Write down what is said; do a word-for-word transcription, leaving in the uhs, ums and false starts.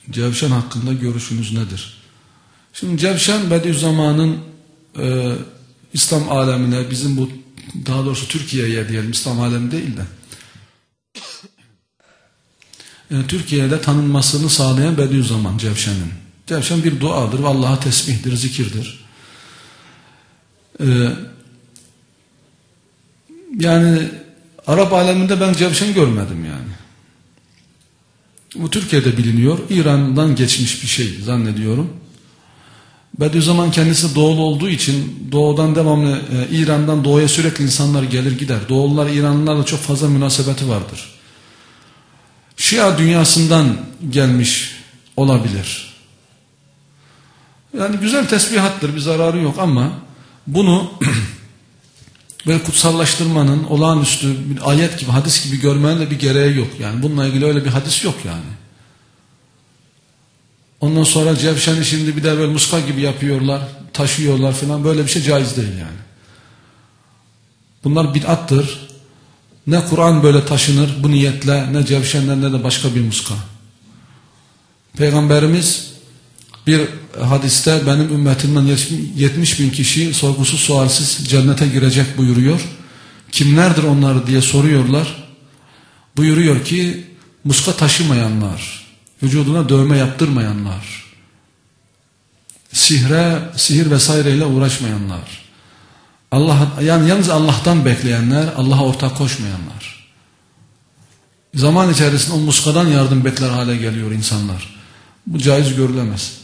Cevşen hakkında görüşünüz nedir? Şimdi Cevşen Bediüzzaman'ın e, İslam alemine, bizim bu daha doğrusu Türkiye'ye diyelim, İslam alemi değil de yani Türkiye'de tanınmasını sağlayan Bediüzzaman Cevşen'in. Cevşen bir duadır ve Allah'a tesbihdir, zikirdir. Ee, yani Arap aleminde ben Cevşen görmedim yani. Bu Türkiye'de biliniyor. İran'dan geçmiş bir şey zannediyorum. Bediüzzaman kendisi doğulu olduğu için doğudan devamlı e, İran'dan doğuya sürekli insanlar gelir gider. Doğulular İranlılarla çok fazla münasebeti vardır. Şia dünyasından gelmiş olabilir. Yani güzel tesbihattır, bir zararı yok ama bunu böyle kutsallaştırmanın, olağanüstü bir ayet gibi, hadis gibi görmenin de bir gereği yok. Yani bununla ilgili öyle bir hadis yok yani. Ondan sonra Cevşen'i şimdi bir de böyle muska gibi yapıyorlar, taşıyorlar falan, böyle bir şey caiz değil yani. Bunlar bid'attır. Ne Kur'an böyle taşınır bu niyetle, ne Cevşen'den ne de başka bir muska. Peygamberimiz bir hadiste benim ümmetimden yetmiş bin kişi sorgusuz sualsiz cennete girecek buyuruyor. Kimlerdir onlar diye soruyorlar. Buyuruyor ki muska taşımayanlar, vücuduna dövme yaptırmayanlar, sihre, sihir vesaireyle uğraşmayanlar, Allah, yani yalnız Allah'tan bekleyenler, Allah'a ortak koşmayanlar. Zaman içerisinde o muskadan yardım bekler hale geliyor insanlar. Bu caiz görülemez.